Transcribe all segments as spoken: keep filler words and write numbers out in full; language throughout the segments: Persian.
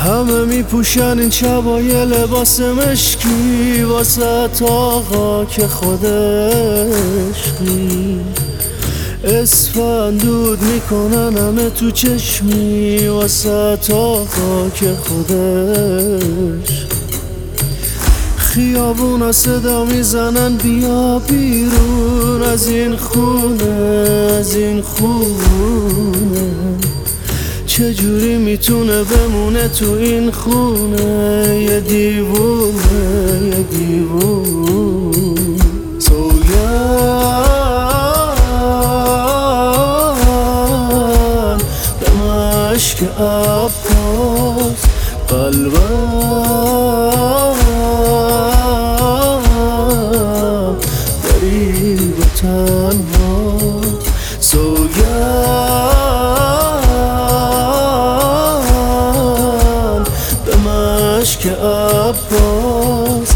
همه میپوشن این شبا یه لباس مشکی واسه آقا که خودشقی اسفندود میکنن همه تو چشمی واسه آقا که خودش خیابونا صدا میزنن بیا بیرون از این خونه از این خونه چجوری میتونه بمونه تو این خونه یه دیوونه یه دیوونه سوگن به مشک عباس قلبم غریب و تنها سوگن به مشک عباس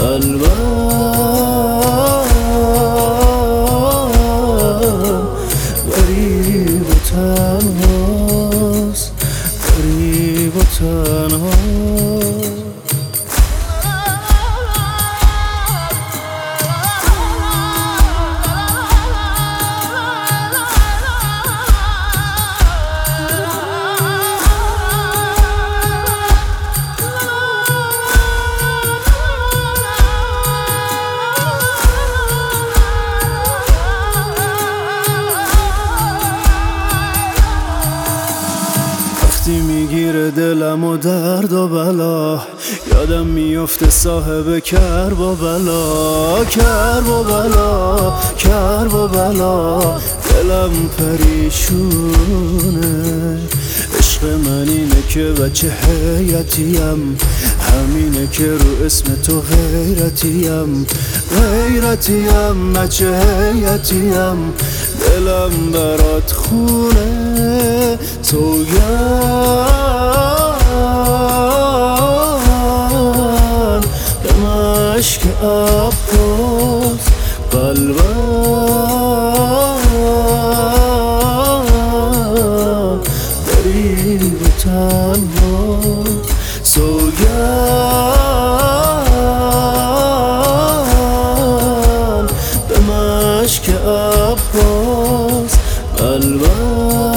قلبم غریب و تنهاست غریب و تنها وقتی میگیره دلم و درد و بلا یادم میفته صاحب کرب و بلا کرب و بلا کرب و بلا دلم پریشونه عشق من اینه که بچه حیاتیم همینه که رو اسم تو غیرتیم غیرتیم بچه حیاتیم دلم برات خونه سوگن به مشک عباس قلبم غریب و تنها سوگن به مشک عباس قلبم